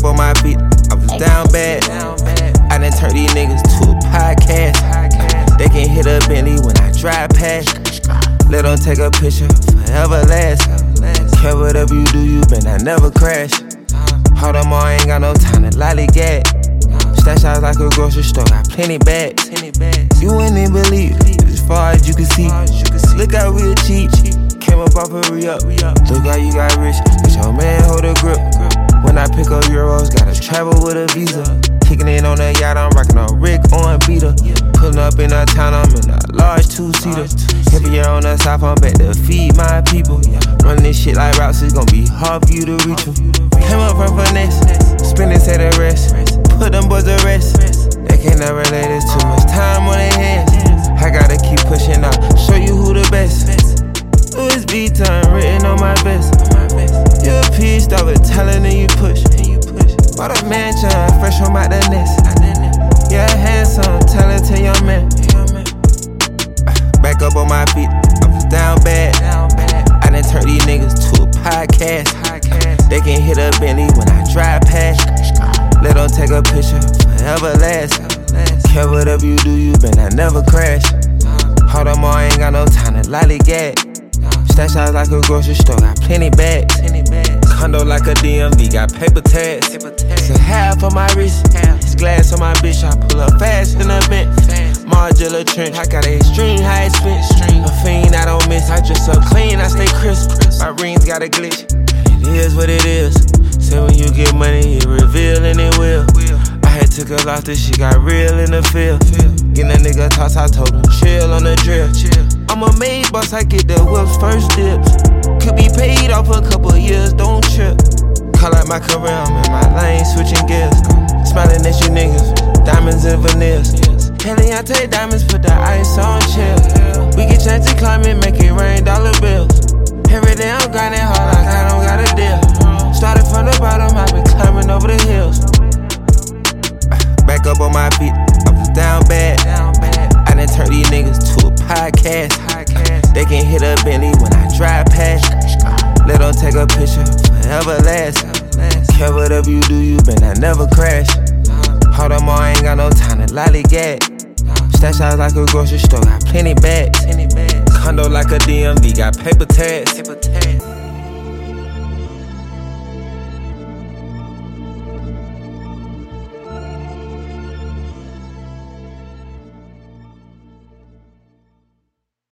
on my feet, I was down bad. I done turned these niggas to a podcast. They can hit a Bentley when I drive past. Let them take a picture, forever last. Care whatever you do, you better never crash. Hold them all, ain't got no time to lollygag. Stash out like a grocery store, got plenty bags. You wouldn't even believe it, as far as you can see. Look how real cheap, came up off a re-up. Look how you got rich, cause your man hold a grip. When I pick up euros, gotta travel with a visa. Kicking in on a yacht, I'm rocking a Rick on beater. Pulling up in a town, I'm in a large two-seater. Heavier on the south, I'm back to feed my people. Running this shit like routes, it's gonna be hard for you to reach them. Came up from finesse, spinning to the rest. Put them boys to rest. They can't never let us too much time on their hands. I gotta keep pushing out, show you who the best. Louis V-Time written on my vest. You're a piece of it, talent and you push. Bought a mansion, fresh from out the nest. Yeah, handsome, talented young man. Back up on my feet, I was down bad. I done turned these niggas to a podcast. They can hit a Bentley when I drive past. Let them take a picture, forever last. Care whatever you do, you better never crash. Hold them all, ain't got no time to lollygag. Stash out like a grocery store, got plenty bags. Condo like a DMV, got paper tags. It's a half on my wrist, it's glass on my bitch. I pull up fast in a vent. Modular trench, I got a extreme high expense. A fiend I don't miss, I dress up clean, I stay crisp. My rings got a glitch, it is what it is. Say when you get money, it reveal and it will. I had took a lot, this shit got real in the field. Getting a nigga toss, I told him chill on the drill. I'm a maid boss, I get the whips first dips. Could be paid off a couple years, don't trip. Call out my career, I'm in my lane, switching gears. Smiling at you niggas, diamonds and veneers. Kelly, I take diamonds, put the ice on chill. We get chance to climb it, make it rain dollar bills. Every day I'm grinding hard like I don't got a deal. Started from the bottom, I've been climbing over the hills. Back up on my feet, I was down bad. I done turned these niggas to a podcast. They can hit a Bentley when I drive past. Let them take a picture, forever last. Care whatever you do, you better never crash. Hold them all, ain't got no time to lollygag. Stash out like a grocery store, got plenty bags. Condo like a DMV, got paper tags.